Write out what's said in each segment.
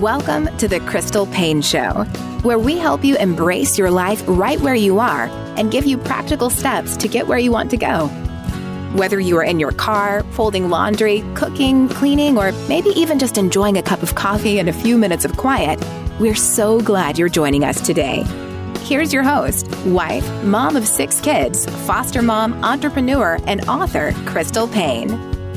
Welcome to the Crystal Paine Show, where we help you embrace your life right where you are and give you practical steps to get where you want to go. Whether you are in your car, folding laundry, cooking, cleaning, or maybe even just enjoying a cup of coffee and a few minutes of quiet, we're so glad you're joining us today. Here's your host, wife, mom of 6 kids, foster mom, entrepreneur, and author, Crystal Paine.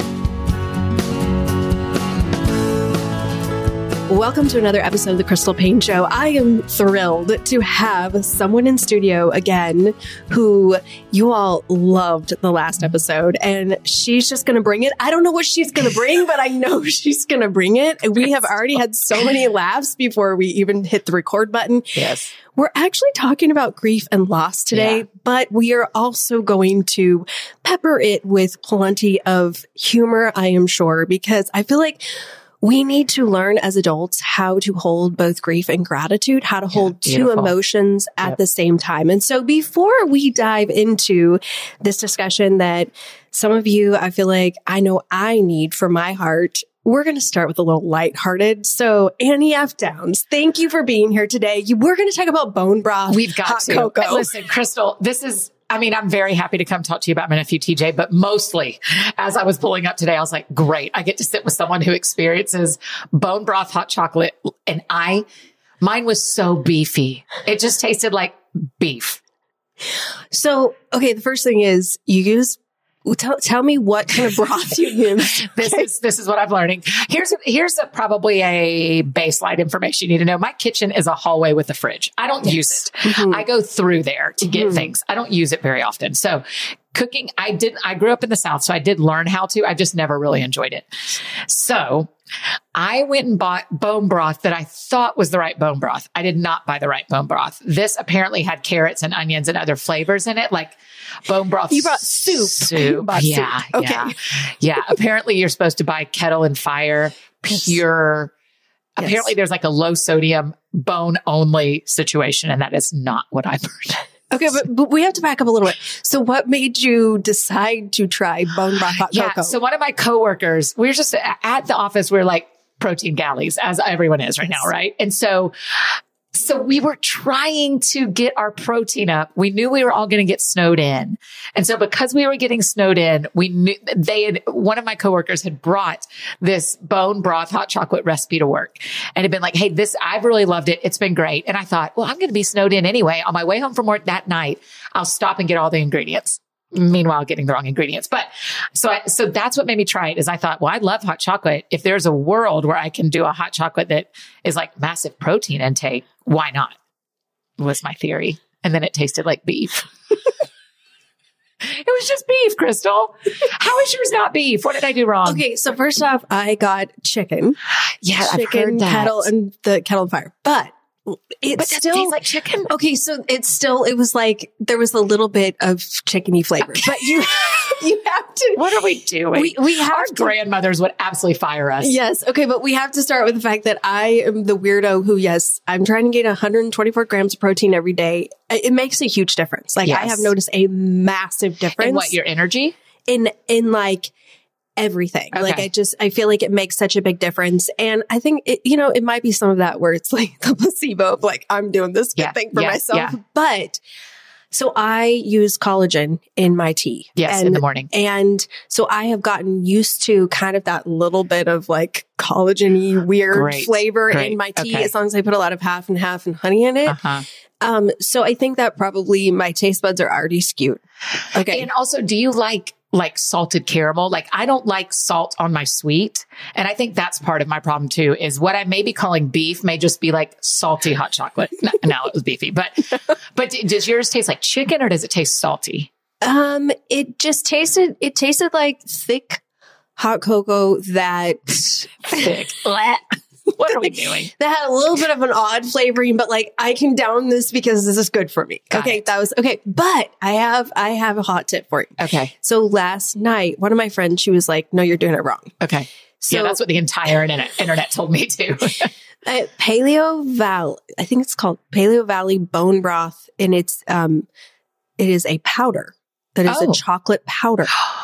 Welcome to another episode of the Crystal Paine Show. I am thrilled to have someone in studio again who you all loved the last episode, and she's just going to bring it. I don't know what she's going to bring, but I know she's going to bring it. We have already had so many laughs before we even hit the record button. Yes. We're actually talking about grief and loss today, but we are also going to pepper it with plenty of humor, I am sure, because I feel like we need to learn as adults how to hold both grief and gratitude, how to hold two emotions at the same time. And so before we dive into this discussion that some of you, I feel like I know I need for my heart, we're going to start with a little lighthearted. So Annie F. Downs, thank you for being here today. We're going to talk about bone broth. We've got to. Cocoa. Listen, Crystal, I'm very happy to come talk to you about my nephew TJ, but mostly as I was pulling up today, I was like, great. I get to sit with someone who experiences bone broth hot chocolate. And mine was so beefy. It just tasted like beef. So, okay. The first thing is tell me what kind of broth you use. This is what I'm learning. Here's probably a baseline information you need to know. My kitchen is a hallway with a fridge. I don't use it. Mm-hmm. I go through there to get things. I don't use it very often. So cooking, I grew up in the South, so I did learn how to. I just never really enjoyed it. So I went and bought bone broth that I thought was the right bone broth. I did not buy the right bone broth. This apparently had carrots and onions and other flavors in it, like bone broth. You brought soup. Yeah. Soup. Okay. Yeah. Apparently you're supposed to buy Kettle and Fire pure. Yes. Apparently there's like a low sodium bone only situation. And that is not what I burned. Okay, but we have to back up a little bit. So what made you decide to try bone broth hot cocoa? So one of my coworkers, we were just at the office. We're like protein galleys, as everyone is right now, right? And so we were trying to get our protein up. We knew we were all going to get snowed in. And so because we were getting snowed in, we knew one of my coworkers had brought this bone broth hot chocolate recipe to work and had been like, hey, I've really loved it. It's been great. And I thought, well, I'm going to be snowed in anyway. On my way home from work that night, I'll stop and get all the ingredients. Meanwhile, getting the wrong ingredients. But so that's what made me try it is I thought, well, I love hot chocolate. If there's a world where I can do a hot chocolate that is like massive protein intake, why not? Was my theory. And then it tasted like beef. It was just beef, Crystal. How is yours not beef? What did I do wrong? Okay. So first off, I got chicken. Yeah, I've heard that. Kettle and the Kettle and Fire. But it still tastes like chicken. Okay, so it was like there was a little bit of chickeny flavor, but you have to. What are we doing? We have Our grandmothers would absolutely fire us. Yes, okay, but we have to start with the fact that I am the weirdo who, yes, I'm trying to gain 124 grams of protein every day. It makes a huge difference. Like I have noticed a massive difference. In what, your energy? In like everything. Okay. Like I feel like it makes such a big difference. And I think it might be some of that where it's like the placebo of like, I'm doing this good thing for myself. Yeah. But so I use collagen in my tea. Yes. In the morning. And so I have gotten used to kind of that little bit of like collagen-y weird flavor in my tea, as long as I put a lot of half and honey in it. Uh-huh. So I think that probably my taste buds are already skewed. Okay. And also, do you like salted caramel? Like I don't like salt on my sweet. And I think that's part of my problem too, is what I may be calling beef may just be like salty hot chocolate. No, it was beefy, but does yours taste like chicken or does it taste salty? It tasted like thick hot cocoa that thick. What are we doing? That had a little bit of an odd flavoring, but like I can down this because this is good for me. That was okay. But I have a hot tip for you. Okay. So last night, one of my friends, she was like, "No, you're doing it wrong." Okay. So that's what the entire internet told me too. Paleo Valley, I think it's called Paleo Valley bone broth, and it is a powder that is a chocolate powder.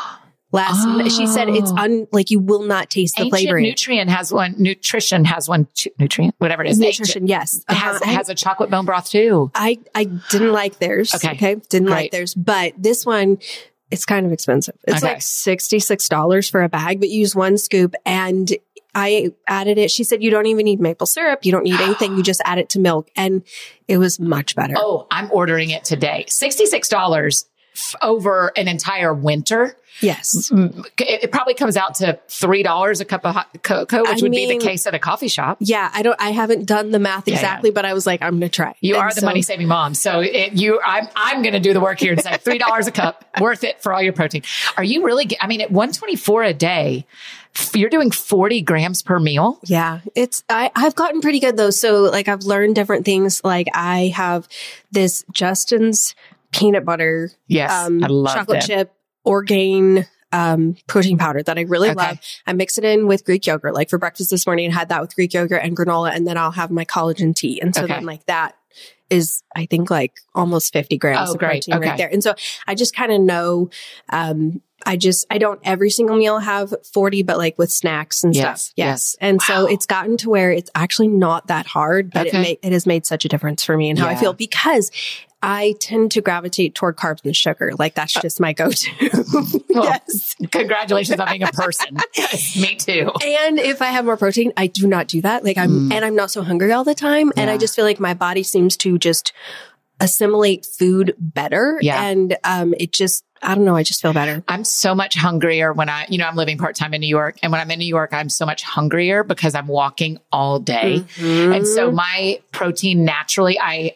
She said it's like you will not taste the flavoring. Nutrition has one, nutrient, whatever it is. Nutrition, yes. Has a chocolate bone broth too. I didn't like theirs. Okay. Didn't like theirs. But this one, it's kind of expensive. It's like $66 for a bag, but you use one scoop, and I added it. She said, you don't even need maple syrup. You don't need anything. You just add it to milk. And it was much better. Oh, I'm ordering it today. $66 over an entire winter. Yes. It probably comes out to $3 a cup of hot cocoa, which would be the case at a coffee shop. Yeah. I haven't done the math exactly, but I was like, I'm going to try. You are the money saving mom. So I'm going to do the work here and say $3 a cup, worth it for all your protein. Are you really, at 124 a day, you're doing 40 grams per meal? Yeah. I've gotten pretty good though. So like I've learned different things. Like I have this Justin's peanut butter. Yes. I love chocolate chip Orgain protein powder that I really love. I mix it in with Greek yogurt. Like for breakfast this morning, I had that with Greek yogurt and granola, and then I'll have my collagen tea. And so then like that is, I think, like almost 50 grams of protein right there. And so I just kind of know, I don't every single meal have 40, but like with snacks and stuff. Yes. And so it's gotten to where it's actually not that hard, but it has made such a difference for me and how I feel, because I tend to gravitate toward carbs and sugar. Like that's just my go-to. Well, yes. Congratulations on being a person. Me too. And if I have more protein, I do not do that. Like I'm not so hungry all the time. And I just feel like my body seems to just assimilate food better. Yeah. And it just, I don't know. I just feel better. I'm so much hungrier when I'm living part-time in New York. And when I'm in New York, I'm so much hungrier because I'm walking all day. Mm-hmm. And so my protein naturally,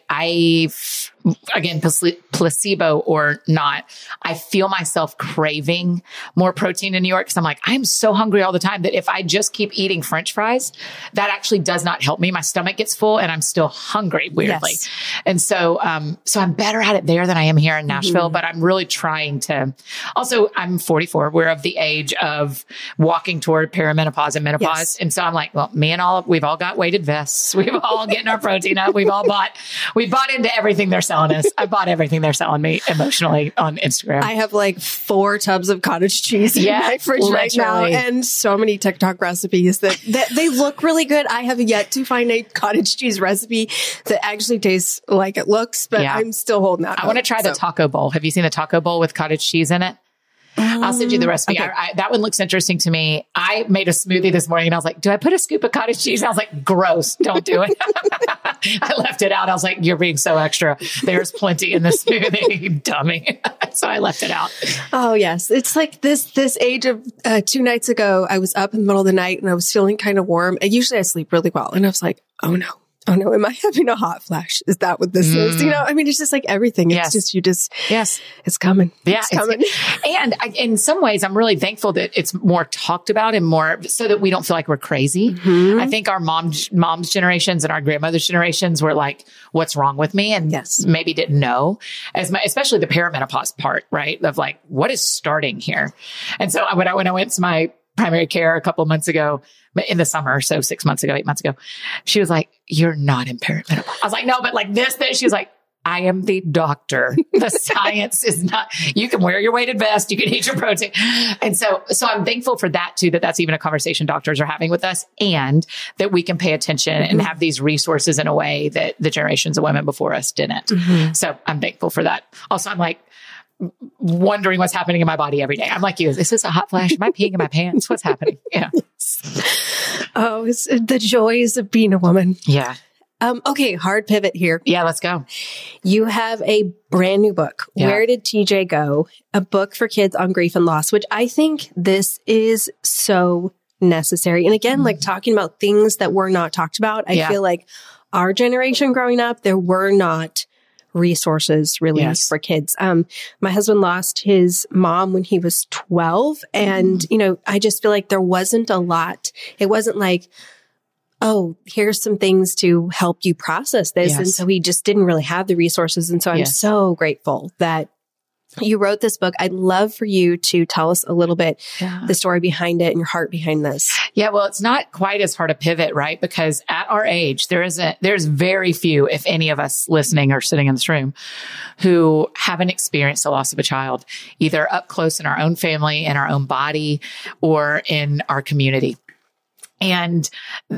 again, placebo or not, I feel myself craving more protein in New York. Cause I'm like, I'm so hungry all the time that if I just keep eating French fries, that actually does not help me. My stomach gets full and I'm still hungry, weirdly. Yes. And so I'm better at it there than I am here in Nashville, but I'm really trying to also, I'm 44. We're of the age of walking toward perimenopause and menopause. Yes. And so I'm like, well, we've all got weighted vests. We've all getting our protein up. We bought into everything they're selling us. I bought everything they're selling me emotionally on Instagram. I have like 4 tubs of cottage cheese in my fridge right now, and so many TikTok recipes that they look really good. I have yet to find a cottage cheese recipe that actually tastes like it looks, but I'm still holding out. I want to try the taco bowl. Have you seen the taco bowl with cottage cheese in it? I'll send you the recipe. Okay. That one looks interesting to me. I made a smoothie this morning and I was like, do I put a scoop of cottage cheese? I was like, gross. Don't do it. I left it out. I was like, you're being so extra. There's plenty in the smoothie, you dummy. So I left it out. Oh, yes. It's like this age of 2 nights ago, I was up in the middle of the night and I was feeling kind of warm. And usually I sleep really well. And I was like, oh no, am I having a hot flash? Is that what this is? It's just like everything. It's it's coming. Yeah, it's coming. And in some ways, I'm really thankful that it's more talked about and more so that we don't feel like we're crazy. Mm-hmm. I think our mom's generations and our grandmother's generations were like, what's wrong with me? And maybe didn't know especially the perimenopause part, right? Of like, what is starting here? And so when I went to my primary care a couple of months ago in the summer, so 8 months ago, she was like, you're not in perimenopause. I was like, no, but like this. She was like, I am the doctor. The science is not, you can wear your weighted vest, you can eat your protein. And so I'm thankful for that too, that's even a conversation doctors are having with us, and that we can pay attention and have these resources in a way that the generations of women before us didn't. Mm-hmm. So I'm thankful for that. Also, I'm like, wondering what's happening in my body every day. I'm like you. Is this a hot flash? Am I peeing in my pants? What's happening? Yeah. Oh, it's the joys of being a woman. Yeah. Okay. Hard pivot here. Yeah. Let's go. You have a brand new book. Yeah. Where Did TJ Go? A book for kids on grief and loss, which I think this is so necessary. And again, like talking about things that were not talked about. I feel like our generation growing up, there were not resources really for kids. My husband lost his mom when he was 12. And, I just feel like there wasn't a lot. It wasn't like, oh, here's some things to help you process this. Yes. And so he just didn't really have the resources. And so I'm so grateful that You wrote this book. I'd love for you to tell us a little bit the story behind it and your heart behind this. Yeah, well, it's not quite as hard a pivot, right? Because at our age, there's very few, if any of us listening or sitting in this room, who haven't experienced the loss of a child, either up close in our own family, in our own body, or in our community. And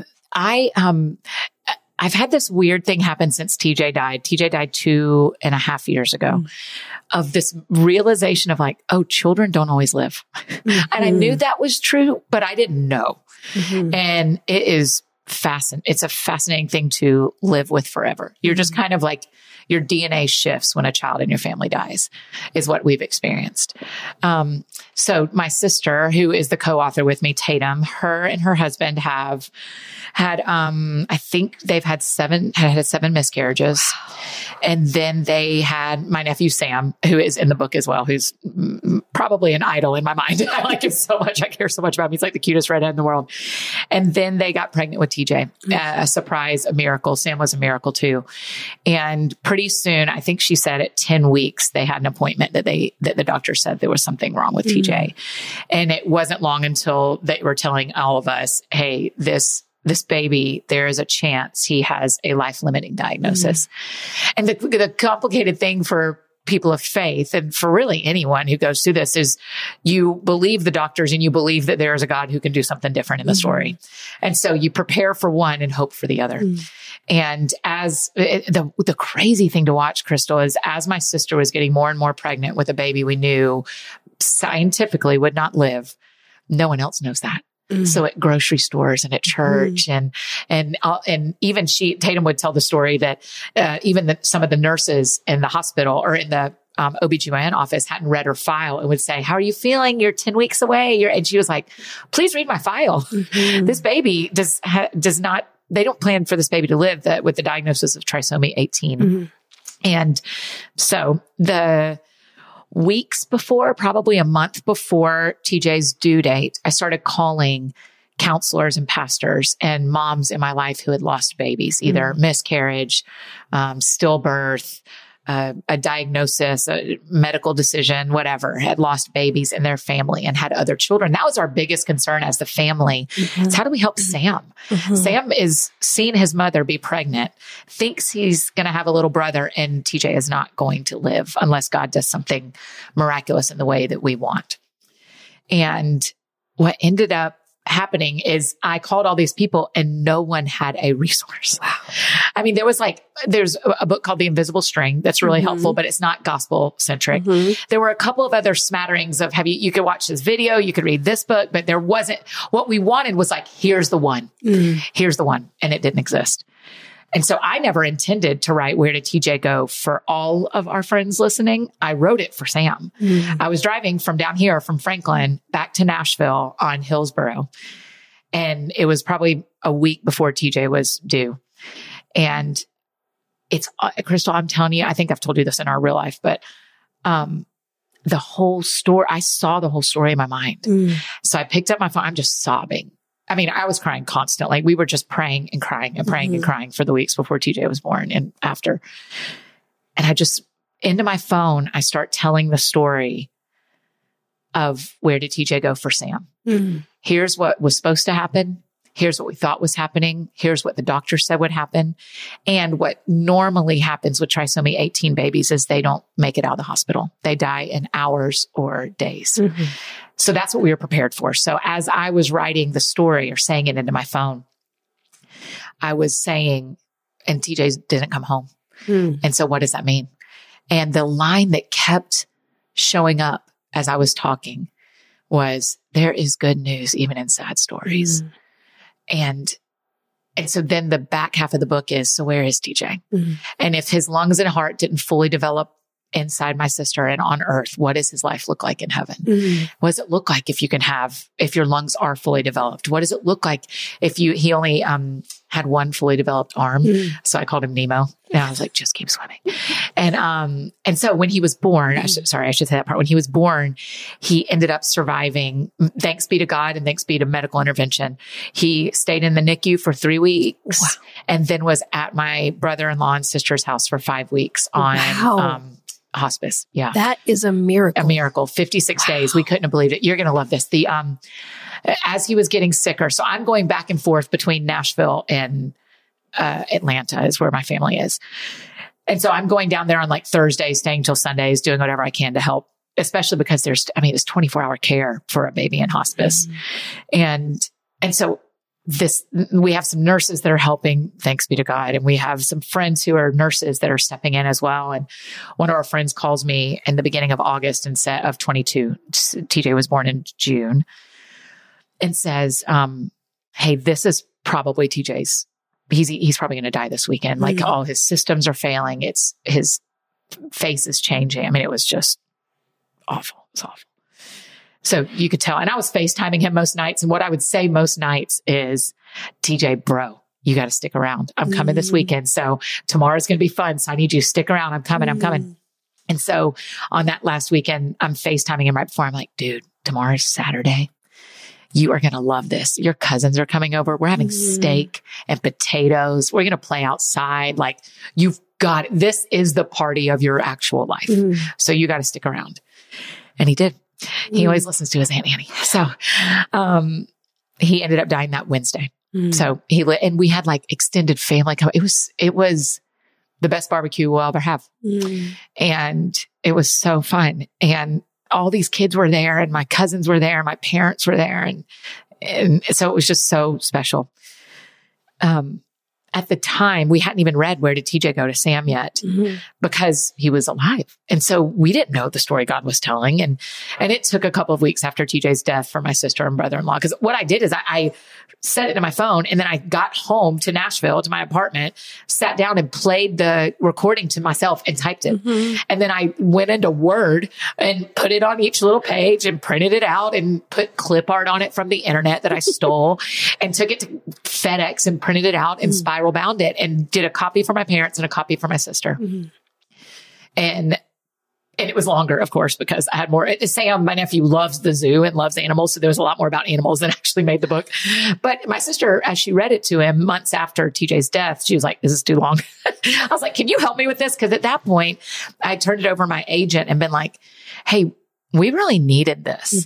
I've had this weird thing happen since TJ died. TJ died 2.5 years ago, of this realization of like, oh, children don't always live. And I knew that was true, but I didn't know. And it is fascinating. It's a fascinating thing to live with forever. You're just kind of like, your DNA shifts when a child in your family dies, is what we've experienced. So my sister, who is the co-author with me, Tatum, her and her husband have had, I think they've had seven miscarriages. And then they had my nephew, Sam, who is in the book as well, who's probably an idol in my mind. I like him so much. I care so much about him. He's like the cutest redhead in the world. And then they got pregnant with TJ, a surprise, a miracle. Sam was a miracle too. And pretty soon, I think she said at 10 weeks, they had an appointment that the doctor said there was something wrong with TJ. And it wasn't long until they were telling all of us, hey, this baby, there is a chance he has a life-limiting diagnosis. And the complicated thing for people of faith, and for really anyone who goes through this, is you believe the doctors and you believe that there is a God who can do something different in the story. And so you prepare for one and hope for the other. And as the crazy thing to watch, Crystal, is as my sister was getting more and more pregnant with a baby we knew scientifically would not live, no one else knows that. So at grocery stores and at church and even Tatum would tell the story that, even some of the nurses in the hospital or in the, OBGYN office hadn't read her file and would say, how are you feeling? You're 10 weeks away. And she was like, please read my file. This baby does not, they don't plan for this baby to live with the diagnosis of trisomy 18. And so the weeks before, probably a month before TJ's due date, I started calling counselors and pastors and moms in my life who had lost babies, either miscarriage, stillbirth, a diagnosis, a medical decision, whatever, had lost babies in their family and had other children. That was our biggest concern as the family. It's how do we help Sam? Sam is seeing his mother be pregnant, thinks he's going to have a little brother, and TJ is not going to live unless God does something miraculous in the way that we want. And what ended up happening is I called all these people and no one had a resource. Wow. I mean, there's a book called The Invisible String that's really helpful, but it's not gospel centric. There were a couple of other smatterings of you could watch this video, you could read this book, but there wasn't, what we wanted was like, here's the one, here's the one. And it didn't exist. And so I never intended to write Where Did TJ Go for all of our friends listening. I wrote it for Sam. I was driving from down here from Franklin back to Nashville on Hillsborough. And it was probably a week before TJ was due. And it's, Crystal, I'm telling you, I think I've told you this in our real life, but, the whole story, I saw the whole story in my mind. So I picked up my phone. I'm just sobbing. I mean, I was crying constantly. We were just praying and crying and praying and crying for the weeks before TJ was born and after. And I just, into my phone, I start telling the story of where did TJ go for Sam? Here's what was supposed to happen. Here's what we thought was happening. Here's what the doctor said would happen. And what normally happens with trisomy 18 babies is they don't make it out of the hospital. They die in hours or days. So that's what we were prepared for. So as I was writing the story or saying it into my phone, I was saying, and TJ didn't come home. And so what does that mean? And the line that kept showing up as I was talking was, there is good news even in sad stories. And so then the back half of the book is, so where is TJ? And if his lungs and heart didn't fully develop inside my sister and on earth, what does his life look like in heaven? What does it look like if your lungs are fully developed? What does it look like if he only, had one fully developed arm? So I called him Nemo. And I was like, just keep swimming. And so when he was born, I should say that part. When he was born, he ended up surviving. Thanks be to God and thanks be to medical intervention. He stayed in the NICU for 3 weeks and then was at my brother-in-law and sister's house for 5 weeks on, hospice. Yeah. That is a miracle. A miracle. 56 days. We couldn't have believed it. You're going to love this. As he was getting sicker, so I'm going back and forth between Nashville and Atlanta is where my family is. And so I'm going down there on like Thursdays, staying till Sundays, doing whatever I can to help, especially because it's 24-hour care for a baby in hospice. And so we have some nurses that are helping, thanks be to God. And we have some friends who are nurses that are stepping in as well. And one of our friends calls me in the beginning of August and said, of 22, TJ was born in June, and says, hey, this is probably TJ's, he's probably going to die this weekend. Like all his systems are failing. His face is changing. I mean, it was just awful. It was awful. So you could tell. And I was FaceTiming him most nights. And what I would say most nights is, TJ, bro, you got to stick around. I'm coming this weekend. So tomorrow's going to be fun. So I need you to stick around. I'm coming. And so on that last weekend, I'm FaceTiming him right before. I'm like, dude, tomorrow's Saturday. You are going to love this. Your cousins are coming over. We're having steak and potatoes. We're going to play outside. Like, you've got, this is the party of your actual life. So you got to stick around. And he did. He always listens to his Aunt Annie. So, he ended up dying that Wednesday. So and we had like extended family come. It was the best barbecue we'll ever have. And it was so fun. And all these kids were there, and my cousins were there, my parents were there. And so it was just so special. At the time, we hadn't even read Where Did TJ Go to Sam yet, because he was alive. And so we didn't know the story God was telling. And it took a couple of weeks after TJ's death for my sister and brother-in-law. Because what I did is I set it to my phone, and then I got home to Nashville, to my apartment, sat down and played the recording to myself and typed it. And then I went into Word and put it on each little page and printed it out and put clip art on it from the internet that I stole and took it to FedEx and printed it out and spiral bound it and did a copy for my parents and a copy for my sister. And it was longer, of course, because I had more. Sam, my nephew, loves the zoo and loves animals. So there was a lot more about animals than actually made the book. But my sister, as she read it to him months after TJ's death, she was like, this is too long. I was like, can you help me with this? Because at that point, I turned it over to my agent and been like, hey, we really needed this.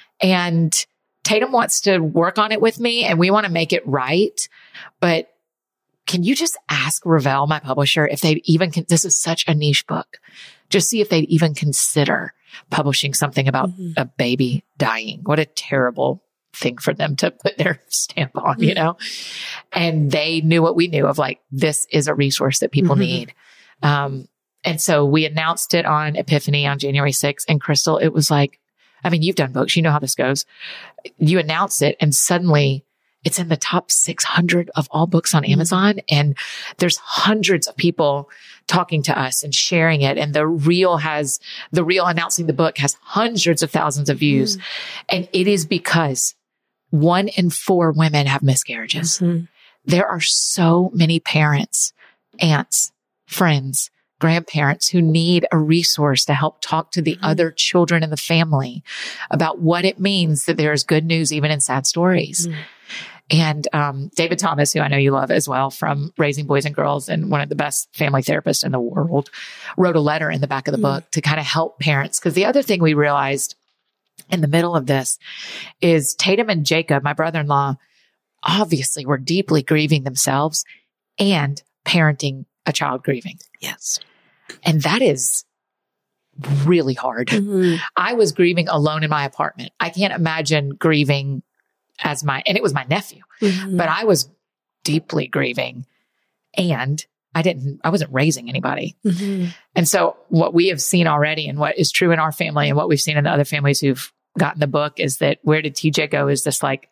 And Tatum wants to work on it with me, and we want to make it right. But can you just ask Revell, my publisher, if they'd even, this is such a niche book, just see if they'd even consider publishing something about a baby dying. What a terrible thing for them to put their stamp on, you know? And they knew what we knew of, like, this is a resource that people need. And so we announced it on Epiphany on January 6th. And Crystal, it was like, I mean, you've done books, you know how this goes. You announce it, and suddenly it's in the top 600 of all books on Amazon. And there's hundreds of people talking to us and sharing it. And the reel announcing the book has hundreds of thousands of views. And it is because 1 in 4 women have miscarriages. There are so many parents, aunts, friends, grandparents who need a resource to help talk to the other children in the family about what it means that there is good news even in sad stories. And David Thomas, who I know you love as well, from Raising Boys and Girls and one of the best family therapists in the world, wrote a letter in the back of the book to kind of help parents. Because the other thing we realized in the middle of this is Tatum and Jacob, my brother-in-law, obviously were deeply grieving themselves and parenting a child grieving. Yes. And that is really hard. I was grieving alone in my apartment. I can't imagine grieving and it was my nephew, but I was deeply grieving, and I wasn't raising anybody. And so what we have seen already, and what is true in our family and what we've seen in the other families who've gotten the book, is that Where Did TJ Go is this like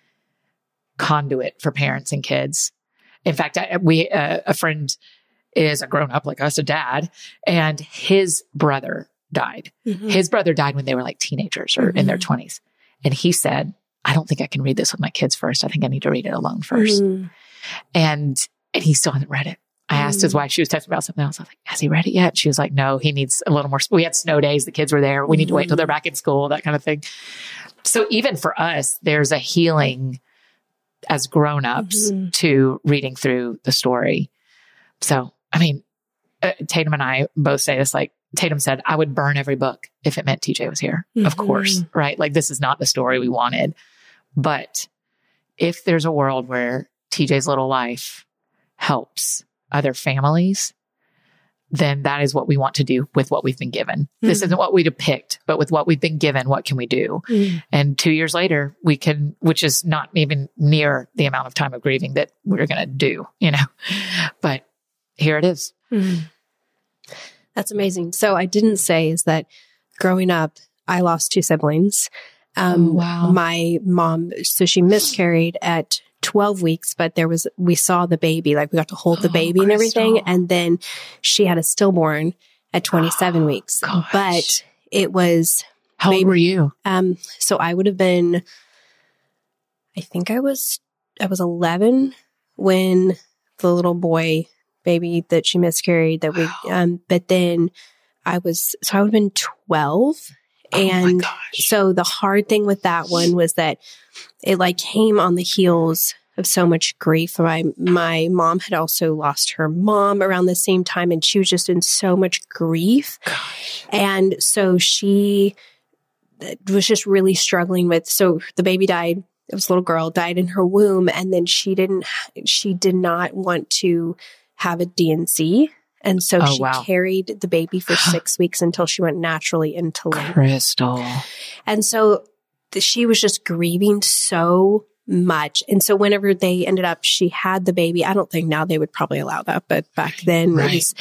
conduit for parents and kids. In fact, a friend is a grown up like us, a dad, and his brother died. His brother died when they were like teenagers or in their 20s. And he said, I don't think I can read this with my kids first. I think I need to read it alone first. And he still hasn't read it. I asked his wife, she was texting about something else. I was like, has he read it yet? She was like, no, he needs a little more. We had snow days. The kids were there. We need to wait until they're back in school, that kind of thing. So even for us, there's a healing as grown-ups to reading through the story. So, I mean, Tatum and I both say this, like, Tatum said, I would burn every book if it meant TJ was here. Mm-hmm. Of course, right? Like this is not the story we wanted. But if there's a world where TJ's little life helps other families, then that is what we want to do with what we've been given. Mm-hmm. This isn't what we depict, but with what we've been given, what can we do? Mm-hmm. And 2 years later, we can, which is not even near the amount of time of grieving that we're going to do, you know, but here it is. Mm-hmm. That's amazing. So I didn't say is that growing up, I lost 2 siblings. Wow. My mom, so she miscarried at 12 weeks, but we saw the baby, like we got to hold the baby and everything. And then she had a stillborn at 27 weeks, gosh. But it was. How old were you? So I would have been, I think I was 11 when the little boy baby that she miscarried that we, but then I would have been 12. And so the hard thing with that one was that it like came on the heels of so much grief. My mom had also lost her mom around the same time, and she was just in so much grief. Gosh. And so she was just really struggling with, so the baby died. It was a little girl, died in her womb. And then she did not want to have a D&C. And so she carried the baby for 6 weeks until she went naturally into labor. Crystal. And so she was just grieving so much. And so whenever they ended up, she had the baby. I don't think now they would probably allow that, but back then it was,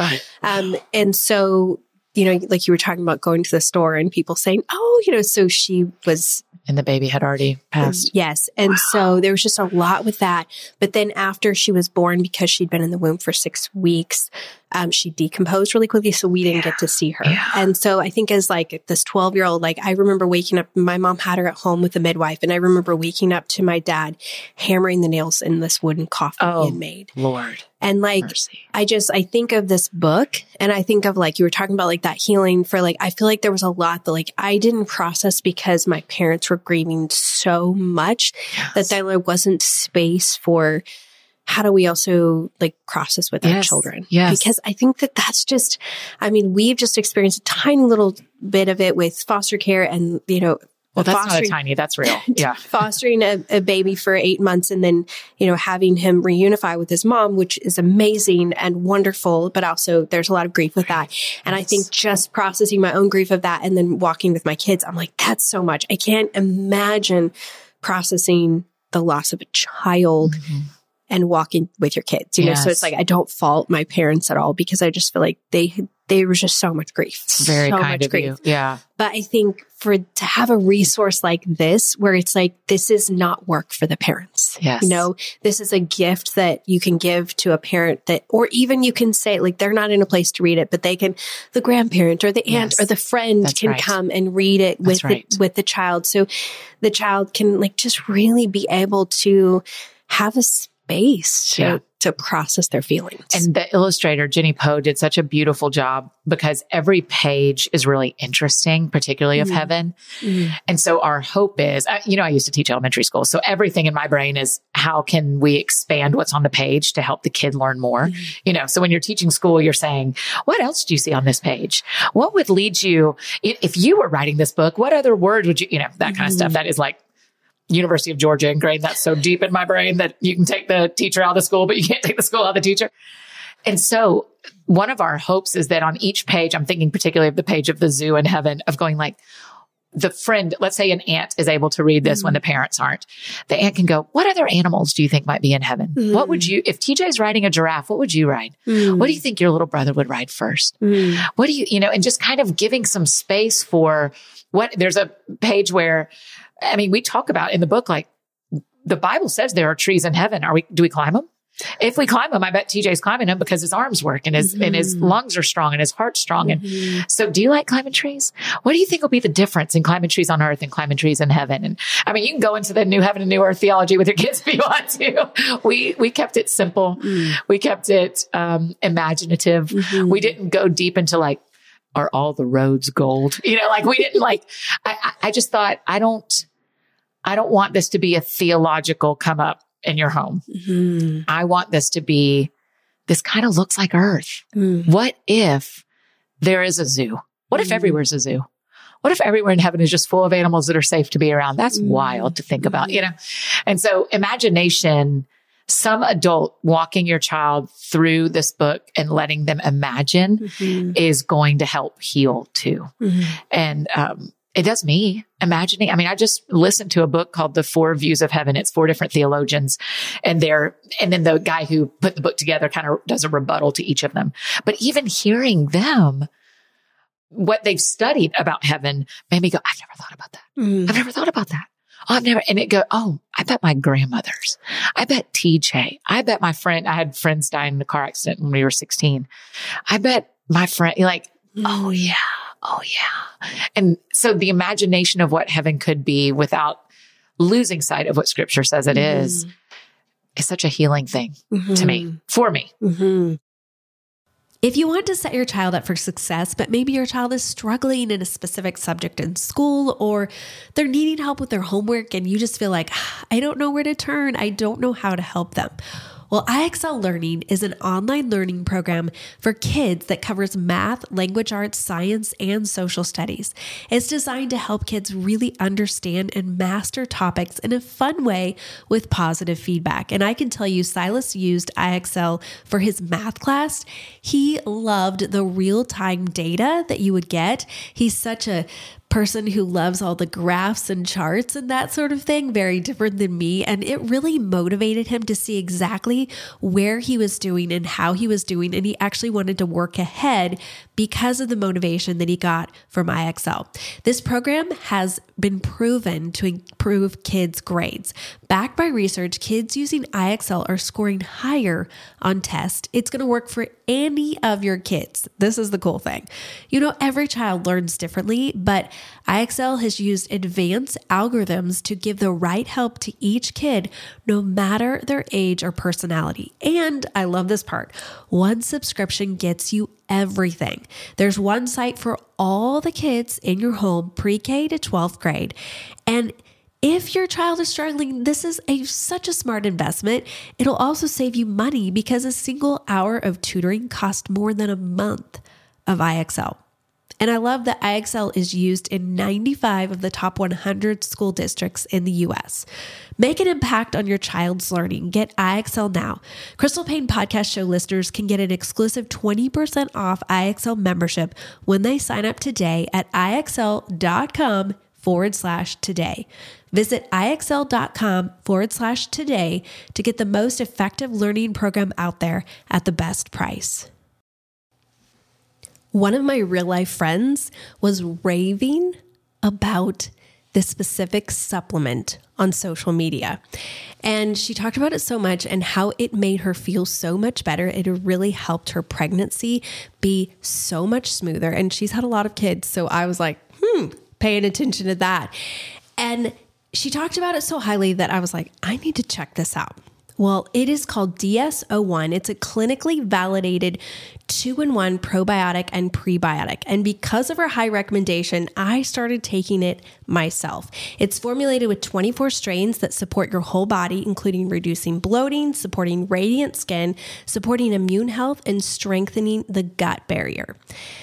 and so, you know, like you were talking about going to the store and people saying, oh, you know, so she was. And the baby had already passed. Yes. And so there was just a lot with that. But then after she was born, because she'd been in the womb for 6 weeks, she decomposed really quickly. So we didn't get to see her. Yeah. And so I think as like this 12-year-old, like I remember waking up, my mom had her at home with a midwife. And I remember waking up to my dad hammering the nails in this wooden coffin he had made. Lord. And like, mercy. I think of this book and I think of like, you were talking about like that healing for like, I feel like there was a lot that like I didn't process because my parents were grieving so much that there wasn't space for how do we also like process with our children? Yes. Because I think that that's just, I mean, we've just experienced a tiny little bit of it with foster care and, you know, well, that's not a tiny, that's real. Yeah. Fostering a baby for 8 months and then, you know, having him reunify with his mom, which is amazing and wonderful, but also there's a lot of grief with that. And I think just processing my own grief of that and then walking with my kids, I'm like, that's so much. I can't imagine processing the loss of a child and walking with your kids, you know? So it's like, I don't fault my parents at all because I just feel like they were just so much grief. Very so kind much of grief. you. Yeah. But I think to have a resource like this, where it's like, this is not work for the parents. Yes. You know, this is a gift that you can give to a parent that, or even you can say like, they're not in a place to read it, but they can, the grandparent or the aunt or the friend can come and read it with the child. So the child can like just really be able to have a space to process their feelings. And the illustrator, Jenny Poe, did such a beautiful job because every page is really interesting, particularly of heaven. And so our hope is, you know, I used to teach elementary school. So everything in my brain is how can we expand what's on the page to help the kid learn more? You know, so when you're teaching school, you're saying, what else do you see on this page? What would lead you, if you were writing this book, what other word would you, you know, that kind of stuff. That is like, University of Georgia ingrained that so deep in my brain that you can take the teacher out of the school, but you can't take the school out of the teacher. And so one of our hopes is that on each page, I'm thinking particularly of the page of the zoo in heaven of going like the friend, let's say an aunt is able to read this when the parents aren't. The aunt can go, what other animals do you think might be in heaven? What would you, if TJ's riding a giraffe, what would you ride? What do you think your little brother would ride first? What do you know, and just kind of giving some space for there's a page where, I mean, we talk about in the book, like the Bible says there are trees in heaven. Do we climb them? If we climb them, I bet TJ's climbing them because his arms work and his lungs are strong and his heart's strong. And so do you like climbing trees? What do you think will be the difference in climbing trees on earth and climbing trees in heaven? And I mean, you can go into the new heaven and new earth theology with your kids if you want to. We kept it simple. We kept it, imaginative. We didn't go deep into like, are all the roads gold? You know, like we didn't like, I just thought, I don't want this to be a theological come up in your home. I want this to be, this kind of looks like earth. What if there is a zoo. What if everywhere's a zoo? What if everywhere in heaven is just full of animals that are safe to be around? That's wild to think about, And so imagination, some adult walking your child through this book and letting them imagine is going to help heal too. And, it does me imagining. I mean, I just listened to a book called The Four Views of Heaven. It's 4 different theologians and then the guy who put the book together kind of does a rebuttal to each of them. But even hearing them, what they've studied about heaven made me go, I've never thought about that. I've never thought about that. And it go, I bet my grandmothers, I bet TJ, I bet my friend, I had friends die in a car accident when we were 16. I bet my friend, oh yeah. And so the imagination of what heaven could be without losing sight of what scripture says it is such a healing thing to me, for me. If you want to set your child up for success, but maybe your child is struggling in a specific subject in school, or they're needing help with their homework and you just feel like, I don't know where to turn. I don't know how to help them. Well, IXL Learning is an online learning program for kids that covers math, language arts, science, and social studies. It's designed to help kids really understand and master topics in a fun way with positive feedback. And I can tell you, Silas used IXL for his math class. He loved the real-time data that you would get. He's such a person who loves all the graphs and charts and that sort of thing, very different than me. And it really motivated him to see exactly where he was doing and how he was doing. And he actually wanted to work ahead because of the motivation that he got from IXL. This program has been proven to improve kids' grades. Backed by research, kids using IXL are scoring higher on tests. It's going to work for any of your kids. This is the cool thing. Every child learns differently, but IXL has used advanced algorithms to give the right help to each kid, no matter their age or personality. And I love this part. One subscription gets you everything. There's one site for all the kids in your home, pre-K to 12th grade. And if your child is struggling, this is such a smart investment. It'll also save you money because a single hour of tutoring costs more than a month of IXL. And I love that IXL is used in 95 of the top 100 school districts in the U.S. Make an impact on your child's learning. Get IXL now. Crystal Paine Podcast Show listeners can get an exclusive 20% off IXL membership when they sign up today at IXL.com/today. Visit IXL.com/today to get the most effective learning program out there at the best price. One of my real life friends was raving about this specific supplement on social media. And she talked about it so much and how it made her feel so much better. It really helped her pregnancy be so much smoother. And she's had a lot of kids. So I was like, paying attention to that. And she talked about it so highly that I was like, I need to check this out. Well, it is called DS-01. It's a clinically validated 2-in-1 probiotic and prebiotic. And because of her high recommendation, I started taking it myself. It's formulated with 24 strains that support your whole body, including reducing bloating, supporting radiant skin, supporting immune health, and strengthening the gut barrier.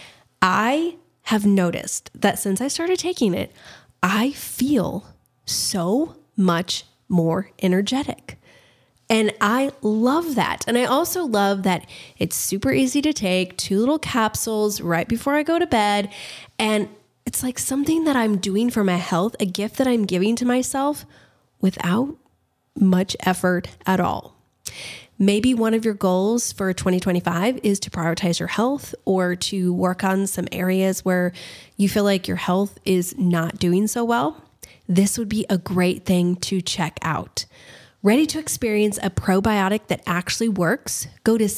I have noticed that since I started taking it, I feel so much more energetic. And I love that. And I also love that it's super easy to take, 2 little capsules right before I go to bed. And it's like something that I'm doing for my health, a gift that I'm giving to myself without much effort at all. Maybe one of your goals for 2025 is to prioritize your health or to work on some areas where you feel like your health is not doing so well. This would be a great thing to check out. Ready to experience a probiotic that actually works? Go to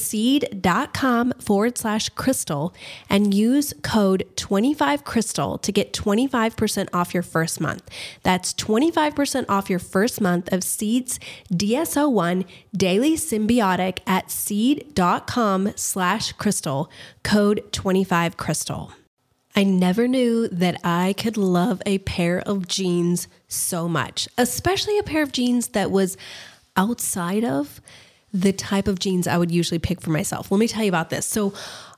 seed.com/crystal and use code 25crystal to get 25% off your first month. That's 25% off your first month of Seed's DS-01 Daily Symbiotic at seed.com/crystal, code 25crystal. I never knew that I could love a pair of jeans so much, especially a pair of jeans that was outside of the type of jeans I would usually pick for myself. Let me tell you about this. So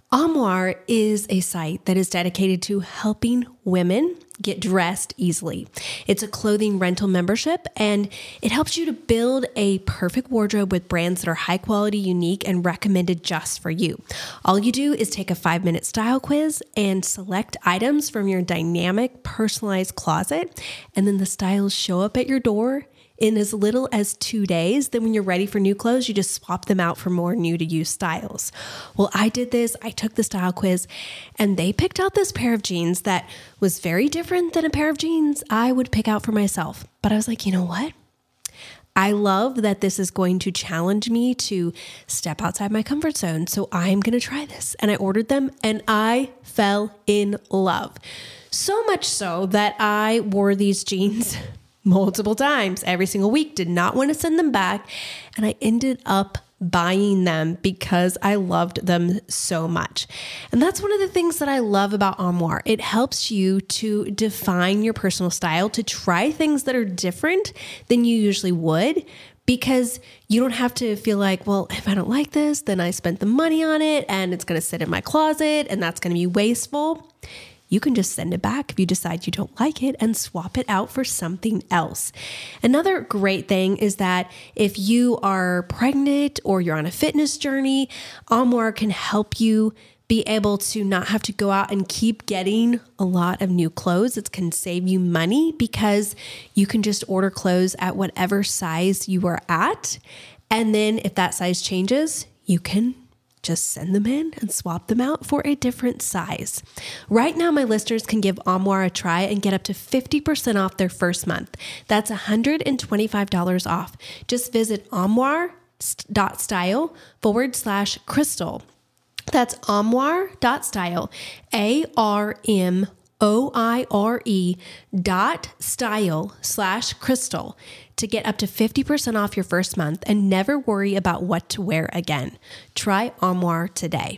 Armoire is a site that is dedicated to helping women get dressed easily. It's a clothing rental membership, and it helps you to build a perfect wardrobe with brands that are high quality, unique, and recommended just for you. All you do is take a 5-minute style quiz and select items from your dynamic, personalized closet, and then the styles show up at your door in as little as 2 days. Then when you're ready for new clothes, you just swap them out for more new to use styles. Well, I did this. I took the style quiz, and they picked out this pair of jeans that was very different than a pair of jeans I would pick out for myself. But I was like, you know what? I love that this is going to challenge me to step outside my comfort zone. So I'm going to try this. And I ordered them, and I fell in love. So much so that I wore these jeans multiple times every single week, did not want to send them back. And I ended up buying them because I loved them so much. And that's one of the things that I love about Armoire. It helps you to define your personal style, to try things that are different than you usually would, because you don't have to feel like, well, if I don't like this, then I spent the money on it and it's going to sit in my closet and that's going to be wasteful. You can just send it back if you decide you don't like it and swap it out for something else. Another great thing is that if you are pregnant or you're on a fitness journey, Armoire can help you be able to not have to go out and keep getting a lot of new clothes. It can save you money because you can just order clothes at whatever size you are at. And then if that size changes, you can just send them in and swap them out for a different size. Right now, my listeners can give Armoire a try and get up to 50% off their first month. That's $125 off. Just visit armoire.style/crystal. That's armoire.style, ARMOIRE.style/crystal to get up to 50% off your first month and never worry about what to wear again. Try Armoire today.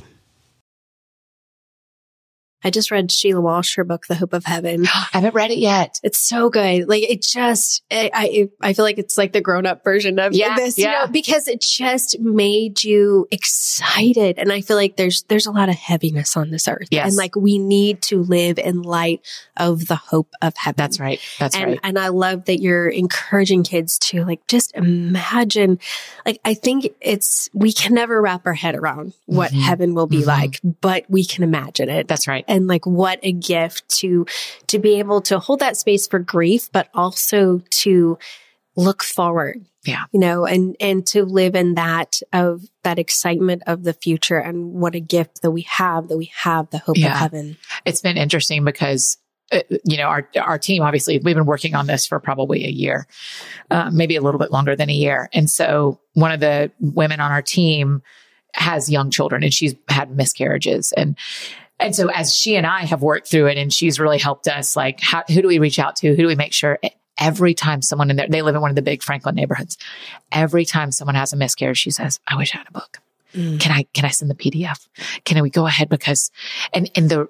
I just read Sheila Walsh, her book, The Hope of Heaven. I haven't read it yet. It's so good. Like it just, I feel like it's like the grown-up version of this, you know, because it just made you excited. And I feel like there's a lot of heaviness on this earth. Yes. And like we need to live in light of the hope of heaven. That's right. That's right. And I love that you're encouraging kids to like, just imagine, like, I think we can never wrap our head around what heaven will be like, but we can imagine it. That's right. And like, what a gift to be able to hold that space for grief, but also to look forward. Yeah. You know, and to live in that excitement of the future, and what a gift that we have the hope of heaven. It's been interesting because, you know, our team, obviously we've been working on this for probably a year, maybe a little bit longer than a year. And so one of the women on our team has young children and she's had miscarriages. And so as she and I have worked through it, and she's really helped us, like, who do we reach out to? Who do we make sure every time someone in there, they live in one of the big Franklin neighborhoods. Every time someone has a miscarriage, she says, I wish I had a book. Can I send the PDF? Can we go ahead? Because, and the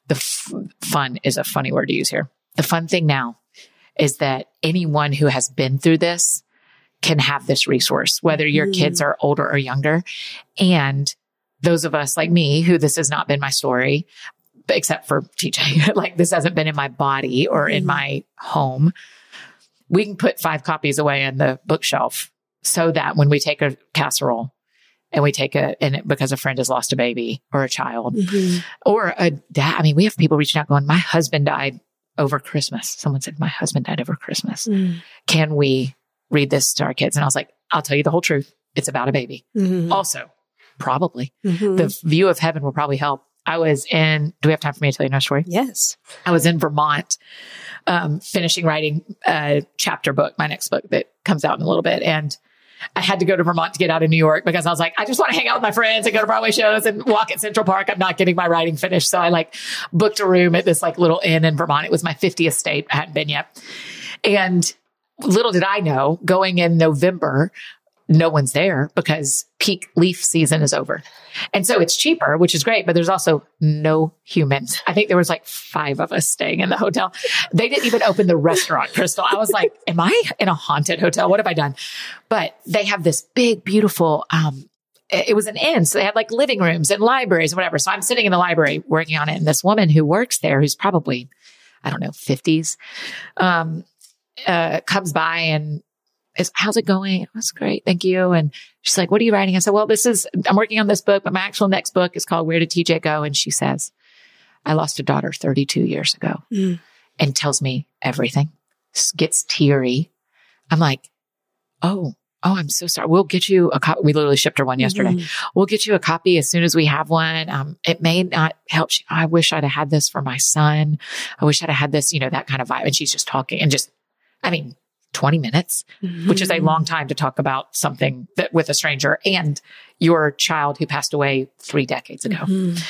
fun is a funny word to use here. The fun thing now is that anyone who has been through this can have this resource, whether your kids are older or younger. And those of us like me, who this has not been my story, except for TJ, like this hasn't been in my body or in my home, we can put 5 copies away in the bookshelf so that when we take a casserole and we take because a friend has lost a baby or a child or a dad. I mean, we have people reaching out going, my husband died over Christmas. Someone said, my husband died over Christmas. Can we read this to our kids? And I was like, I'll tell you the whole truth. It's about a baby. Also, probably the view of heaven will probably help. I was do we have time for me to tell you another story? Yes. I was in Vermont, finishing writing a chapter book, my next book that comes out in a little bit. And I had to go to Vermont to get out of New York because I was like, I just want to hang out with my friends and go to Broadway shows and walk at Central Park. I'm not getting my writing finished. So I booked a room at this little inn in Vermont. It was my 50th state. I hadn't been yet. And little did I know, going in November, no one's there because peak leaf season is over. And so it's cheaper, which is great, but there's also no humans. I think there was 5 of us staying in the hotel. They didn't even open the restaurant, Crystal. I was like, am I in a haunted hotel? What have I done? But they have this big, beautiful, it was an inn. So they had like living rooms and libraries and whatever. So I'm sitting in the library working on it. And this woman who works there, who's probably, I don't know, 50s, comes by and is, how's it going? That's great. Thank you. And she's like, what are you writing? I said, well, I'm working on this book, but my actual next book is called Where Did TJ Go? And she says, I lost a daughter 32 years ago, and tells me everything, gets teary. I'm like, oh, I'm so sorry. We'll get you a copy. We literally shipped her one yesterday. We'll get you a copy as soon as we have one. It may not help. I wish I'd have had this for my son. I wish I'd have had this, that kind of vibe. And she's just talking and 20 minutes, which is a long time to talk about something that with a stranger and your child who passed away 3 decades ago.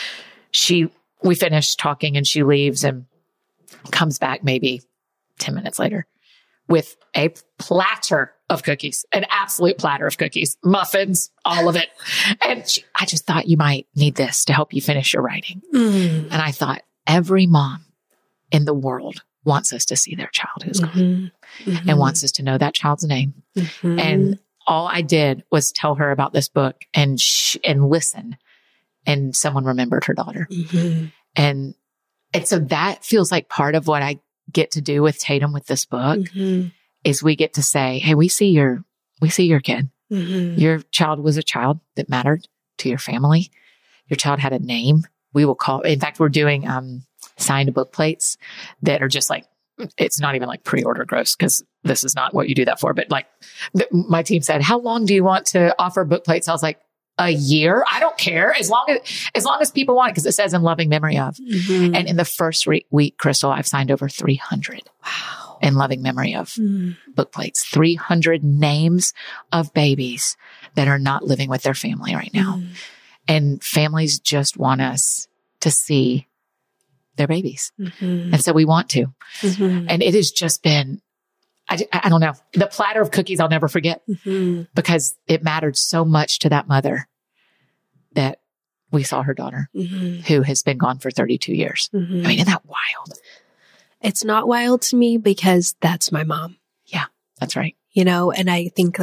We finished talking and she leaves and comes back maybe 10 minutes later with a platter of cookies, an absolute platter of cookies, muffins, all of it. And I just thought you might need this to help you finish your writing. And I thought every mom in the world wants us to see their child who's gone and wants us to know that child's name. And all I did was tell her about this book and listen. And someone remembered her daughter. And so that feels like part of what I get to do with Tatum with this book is we get to say, hey, we see your kid. Your child was a child that mattered to your family. Your child had a name. We will call, in fact, we're doing, signed book plates that are just like, it's not even like pre-order gross because this is not what you do that for. But like my team said, how long do you want to offer book plates? I was like, a year. I don't care as long as people want it because it says in loving memory of. And in the first week, Crystal, I've signed over 300. Wow. In loving memory of book plates, 300 names of babies that are not living with their family right now. And families just want us to see their babies. And so we want to. And it has just been, I don't know, the platter of cookies I'll never forget because it mattered so much to that mother that we saw her daughter who has been gone for 32 years. I mean, isn't that wild? It's not wild to me because that's my mom. Yeah, that's right. And I think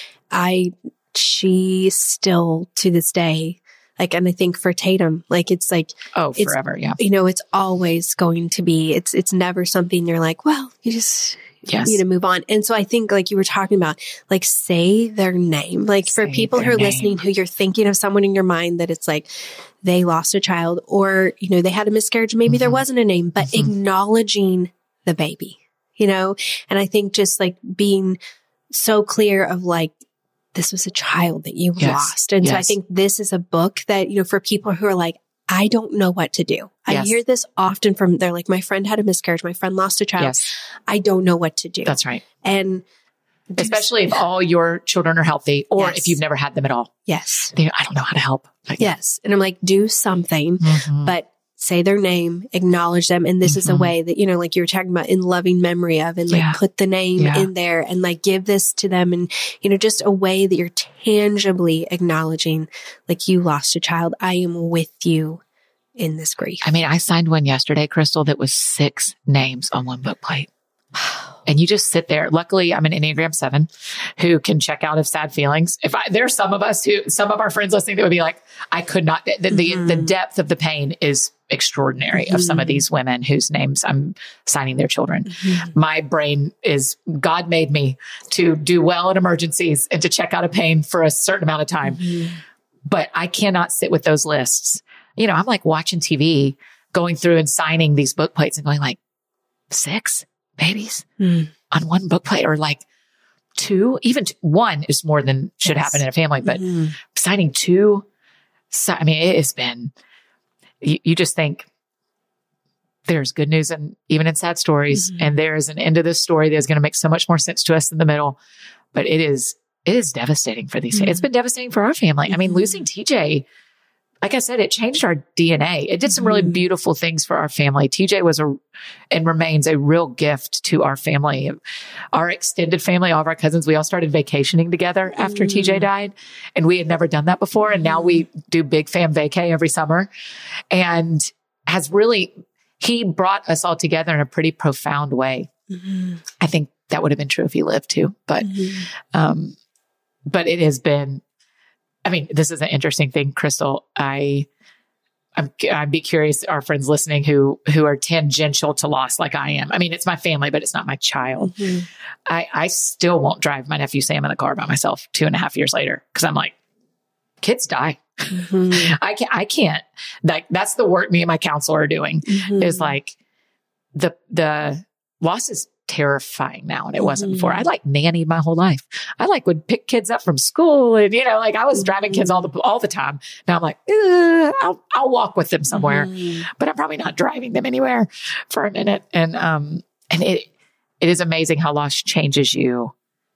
she still to this day, and I think for Tatum, it's like, oh, forever. Yeah. It's always going to be, it's never something you're like, well, you just, move on. And so I think you were talking about, say their name, for people who are listening, who you're thinking of someone in your mind that it's like they lost a child or, they had a miscarriage. Maybe there wasn't a name, but acknowledging the baby, and I think just being so clear of this was a child that you lost. And so I think this is a book that, for people who are like, I don't know what to do. I hear this often from, they're like, my friend had a miscarriage. My friend lost a child. I don't know what to do. That's right. And especially if all your children are healthy or if you've never had them at all. I don't know how to help. And I'm like, do something, but say their name, acknowledge them. And this is a way that, like you were talking about in loving memory of and put the name in there and give this to them. And, just a way that you're tangibly acknowledging, you lost a child. I am with you in this grief. I mean, I signed one yesterday, Crystal, that was 6 names on one book plate. And you just sit there. Luckily, I'm an Enneagram 7 who can check out of sad feelings. There are some of our friends listening that would be like, I could not, the depth of the pain is extraordinary of some of these women whose names I'm signing their children. My brain God made me to do well in emergencies and to check out of pain for a certain amount of time. But I cannot sit with those lists. I'm watching TV, going through and signing these book plates and going 6 babies on one book plate or 2, even 1 is more than should happen in a family, but signing 2, I mean, it has been, you just think there's good news and even in sad stories and there is an end to this story that's going to make so much more sense to us in the middle, but it is devastating for these. It's been devastating for our family. I mean, losing TJ, like I said, it changed our DNA. It did some really beautiful things for our family. TJ was and remains a real gift to our family, our extended family, all of our cousins. We all started vacationing together after TJ died, and we had never done that before. And now we do big fam vacay every summer, and he brought us all together in a pretty profound way. I think that would have been true if he lived too, but it has been I mean, this is an interesting thing, Crystal. I'd be curious, our friends listening who are tangential to loss like I am. I mean, it's my family, but it's not my child. Mm-hmm. I still won't drive my nephew Sam in the car by myself 2.5 years later. Cause I'm like, kids die. Mm-hmm. I can't, like, that's the work me and my counselor are doing is like the loss is terrifying now. And it wasn't before. I like nannied my whole life. I like would pick kids up from school and, like I was driving kids all the time. Now I'm like, I'll walk with them somewhere, but I'm probably not driving them anywhere for a minute. And it is amazing how loss changes you.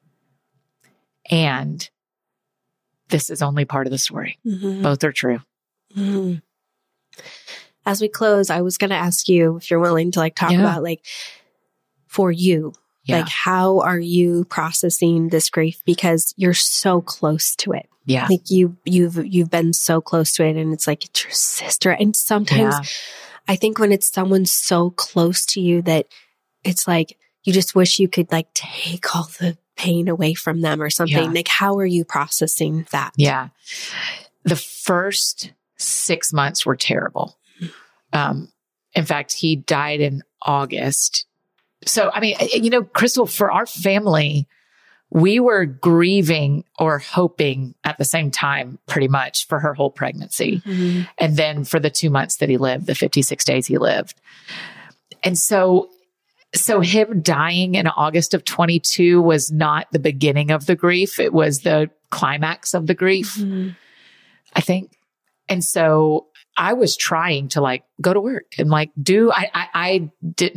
And this is only part of the story. Mm-hmm. Both are true. Mm-hmm. As we close, I was going to ask you if you're willing to talk about for you, how are you processing this grief? Because you're so close to it. Yeah. Like you've been so close to it and it's like, it's your sister. And sometimes I think when it's someone so close to you that it's like, you just wish you could take all the pain away from them or something. Like, how are you processing that? Yeah. The first 6 months were terrible. In fact, he died in August. So, I mean, Crystal, for our family, we were grieving or hoping at the same time, pretty much for her whole pregnancy. Mm-hmm. And then for the 2 months that he lived, the 56 days he lived. And so him dying in August of 22 was not the beginning of the grief. It was the climax of the grief, I think. And so I was trying to go to work and I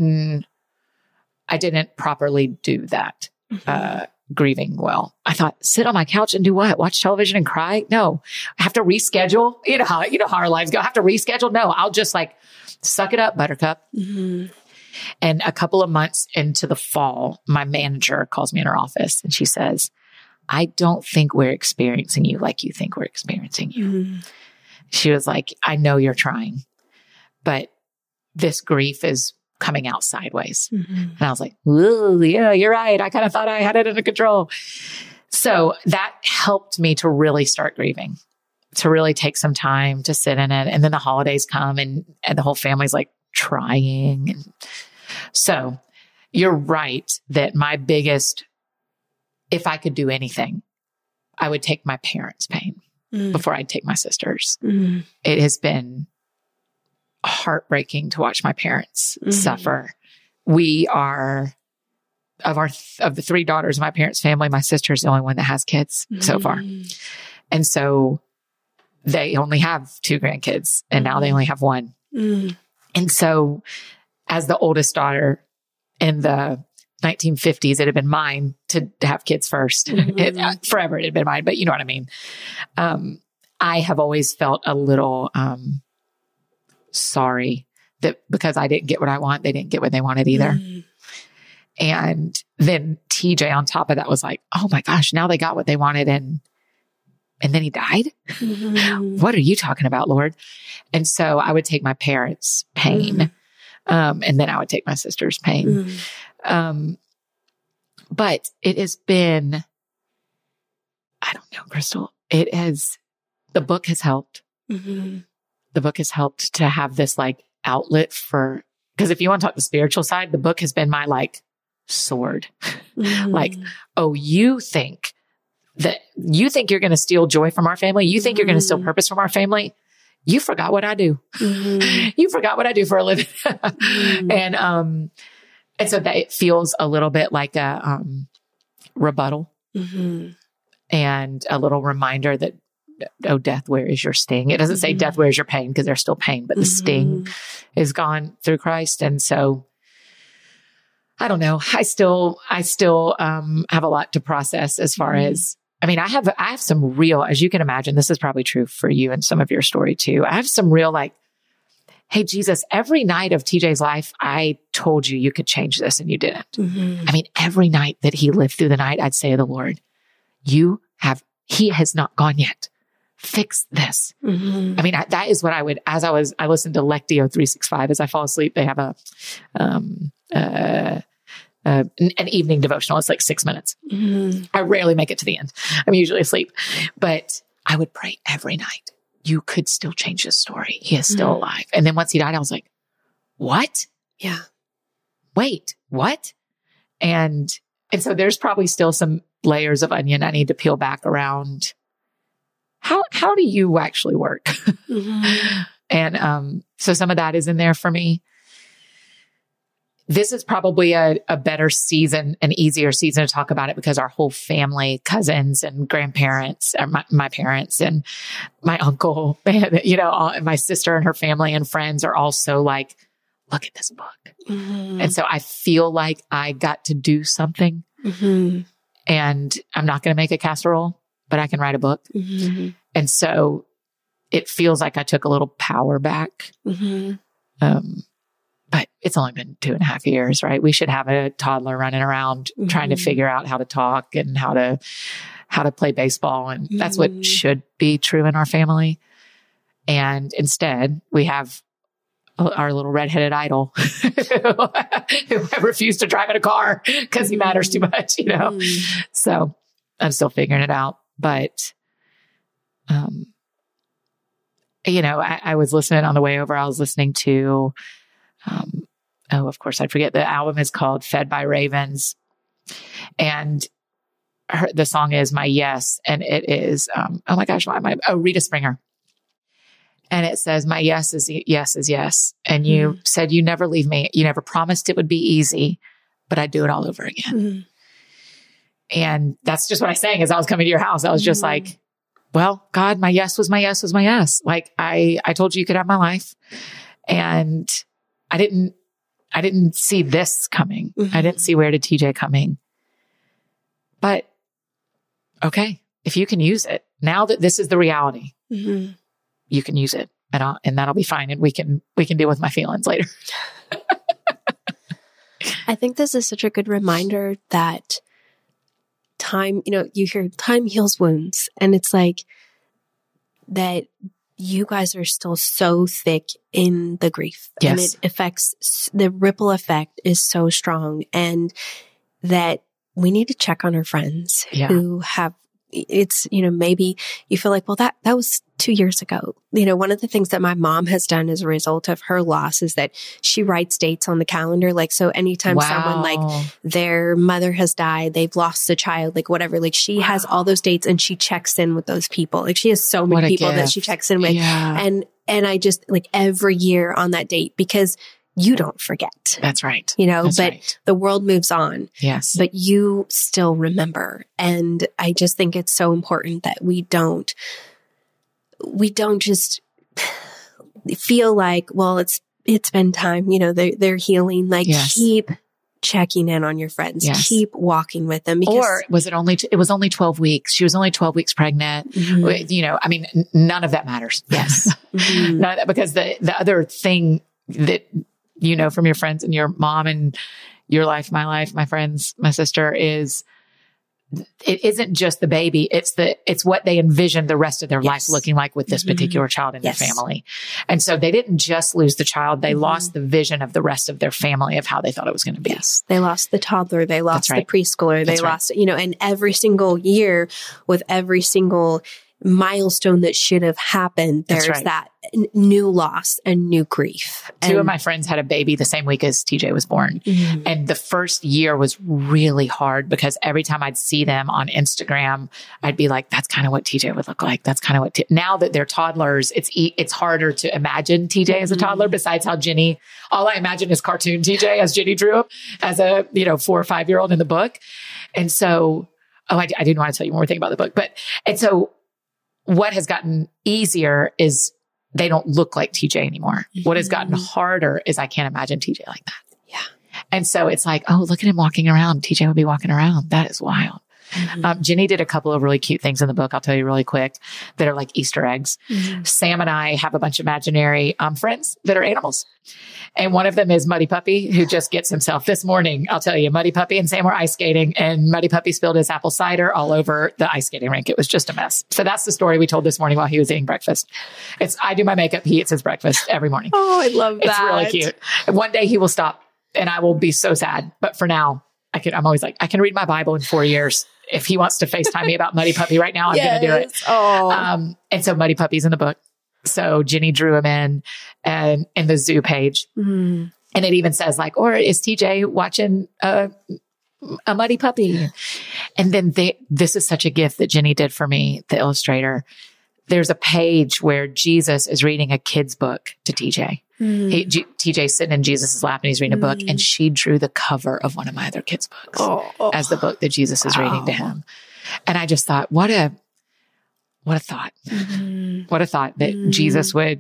didn't properly do that, grieving well. I thought, sit on my couch and do what? Watch television and cry? No. I have to reschedule. You know how our lives go. I have to reschedule. No, I'll just suck it up, Buttercup. Mm-hmm. And a couple of months into the fall, my manager calls me in her office and she says, I don't think we're experiencing you like you think we're experiencing you. Mm-hmm. She was like, I know you're trying, but this grief is coming out sideways. Mm-hmm. And I was like, ooh, yeah, you're right. I kind of thought I had it under control. So that helped me to really start grieving, to really take some time to sit in it. And then the holidays come and the whole family's trying. And so you're right that my biggest, if I could do anything, I would take my parents' pain before I'd take my sister's. Mm. It has been heartbreaking to watch my parents suffer. We are, of the 3 daughters of my parents' family, my sister's the only one that has kids so far. And so they only have 2 grandkids and now they only have 1. And so as the oldest daughter in the 1950s, it had been mine to have kids first. Forever it had been mine, but you know what I mean? I have always felt a little sorry that because I didn't get what I want, they didn't get what they wanted either. And then TJ on top of that was like, oh my gosh, now they got what they wanted and then he died? What are you talking about, Lord? And so I would take my parents' pain, and then I would take my sister's pain. But it has been, I don't know, Crystal, the book has helped. The book has helped to have this outlet because if you want to talk the spiritual side, the book has been my sword. Oh, you think you're going to steal joy from our family? You think you're going to steal purpose from our family? You forgot what I do. You forgot what I do for a living. And so that it feels a little bit like a rebuttal and a little reminder that, oh, death, where is your sting? It doesn't say death, where is your pain? Because there's still pain, but the sting is gone through Christ. And so I don't know. I still have a lot to process as far as, I have some real, as you can imagine, this is probably true for you and some of your story too. I have some real hey, Jesus, every night of TJ's life, I told you could change this and you didn't. Every night that he lived through the night, I'd say to the Lord, he has not gone yet. Fix this. That is what I would, I listened to Lectio 365 as I fall asleep. They have an evening devotional. It's 6 minutes. I rarely make it to the end. I'm usually asleep, but I would pray every night. You could still change his story. He is still alive. And then once he died, I was like, what? Yeah. Wait, what? And so there's probably still some layers of onion I need to peel back around. How do you actually work? Mm-hmm. And so some of that is in there for me. This is probably a better season, an easier season to talk about it because our whole family, cousins and grandparents, my parents and my uncle, and, my sister and her family and friends are also like, look at this book. Mm-hmm. And so I feel like I got to do something. Mm-hmm. And I'm not going to make a casserole, but I can write a book. Mm-hmm. And so it feels like I took a little power back. Mm-hmm. But it's only been 2.5 years, right? We should have a toddler running around trying to figure out how to talk and how to play baseball. And that's what should be true in our family. And instead we have our little redheaded idol who refused to drive in a car because he matters too much, So I'm still figuring it out. But, I was listening on the way over. I was listening to, of course, I forget. The album is called Fed by Ravens. And the song is My Yes. And it is, oh my gosh, Rita Springer. And it says, my yes is yes. And you said, you never leave me. You never promised it would be easy, but I'd do it all over again. Mm-hmm. And that's just what I sang as I was coming to your house. I was just like, well, God, my yes was my yes was my yes. Like I told you could have my life. And I didn't see this coming. Mm-hmm. I didn't see Where Did TJ coming. But okay, if you can use it now that this is the reality, you can use it and that'll be fine. And we can deal with my feelings later. I think this is such a good reminder that time, you hear time heals wounds, and it's like that you guys are still so thick in the grief. Yes. And it affects, the ripple effect is so strong, and that we need to check on our friends who have, it's, maybe you feel like, well, that was 2 years ago. One of the things that my mom has done as a result of her loss is that she writes dates on the calendar. Like, so anytime someone, like, their mother has died, they've lost a child, like whatever, like she has all those dates and she checks in with those people. Like she has so many people that she checks in with. Yeah. And I just, like, every year on that date, because you don't forget. That's right. But right. The world moves on. Yes. But you still remember. And I just think it's so important that we don't just feel like, well, it's been time, they're healing. Like, keep checking in on your friends, keep walking with them. Or was it was only 12 weeks. She was only 12 weeks pregnant. Mm-hmm. None of that matters. Yes. Mm-hmm. None of that, because the other thing that, from your friends and your mom and your life, my friends, my sister, is it isn't just the baby. It's what they envisioned the rest of their life looking like with this particular child in their family. And so they didn't just lose the child. They lost the vision of the rest of their family of how they thought it was going to be. Yes. They lost the toddler. They lost the preschooler. They lost, and every single year with every single milestone that should have happened, there's that new loss and new grief. Two of my friends had a baby the same week as TJ was born. Mm-hmm. And the first year was really hard because every time I'd see them on Instagram, I'd be like, that's kind of what TJ would look like. That's kind of what, now that they're toddlers, it's harder to imagine TJ as a toddler, besides how Jenny, all I imagine is cartoon TJ as Jenny drew him as a, 4 or 5 year old in the book. And so, I didn't want to tell you one more thing about the book, and so what has gotten easier is they don't look like TJ anymore. Mm-hmm. What has gotten harder is I can't imagine TJ like that. Yeah. And so it's like, oh, look at him walking around. TJ would be walking around. That is wild. Mm-hmm. Jenny did a couple of really cute things in the book. I'll tell you really quick that are like Easter eggs. Mm-hmm. Sam and I have a bunch of imaginary friends that are animals. And one of them is Muddy Puppy, who just gets himself this morning. I'll tell you, Muddy Puppy and Sam were ice skating, and Muddy Puppy spilled his apple cider all over the ice skating rink. It was just a mess. So that's the story we told this morning while he was eating breakfast. I do my makeup. He eats his breakfast every morning. Oh, I love that. It's really cute. And one day he will stop and I will be so sad. But for now, I'm always like, I can read my Bible in 4 years if he wants to FaceTime me about Muddy Puppy right now, I'm going to do it. Oh. And so Muddy Puppy's in the book. So Jenny drew him in the zoo page. And it even says like, or is TJ watching a Muddy Puppy? And then this is such a gift that Jenny did for me, the illustrator. There's a page where Jesus is reading a kid's book to TJ. TJ's sitting in Jesus' lap and he's reading a book, and she drew the cover of one of my other kids' books as the book that Jesus is reading to him. And I just thought, what a thought. What a thought that Jesus would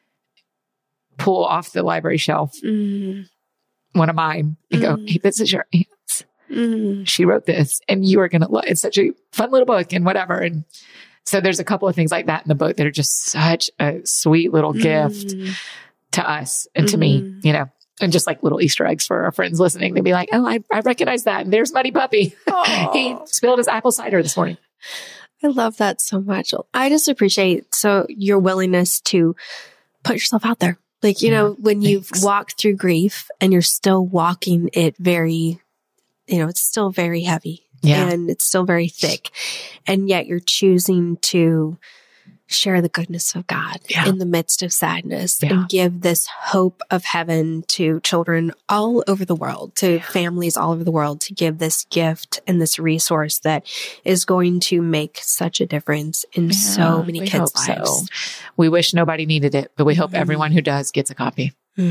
pull off the library shelf one of mine and go, hey, this is your aunt's. She wrote this and you are going to love it. It's such a fun little book and whatever. And so there's a couple of things like that in the book that are just such a sweet little gift to us and to me, you know, and just like little Easter eggs for our friends listening. They'd be like, oh, I recognize that. And there's Muddy Puppy. He spilled his apple cider this morning. I love that so much. I just appreciate your willingness to put yourself out there. Like, you know, when you've walked through grief and you're still walking it very, you know, it's still very heavy and it's still very thick. And yet you're choosing to share the goodness of God in the midst of sadness and give this hope of heaven to children all over the world, to families all over the world, to give this gift and this resource that is going to make such a difference in so many kids' lives. So. We wish nobody needed it, but we hope everyone who does gets a copy.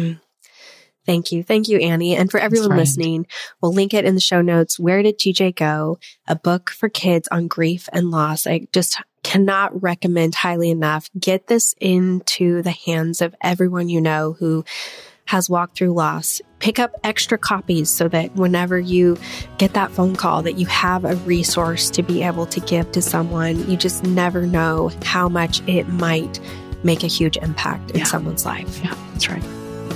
Thank you. Thank you, Annie. And for everyone listening, we'll link it in the show notes. Where Did TJ Go? A book for kids on grief and loss. I just cannot recommend highly enough. Get this into the hands of everyone you know who has walked through loss. Pick up extra copies so that whenever you get that phone call, that you have a resource to be able to give to someone. You just never know how much it might make a huge impact in someone's life. Yeah, that's right.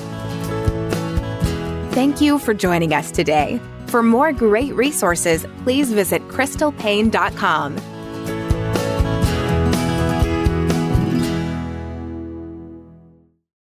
Thank you for joining us today. For more great resources, please visit crystalpaine.com.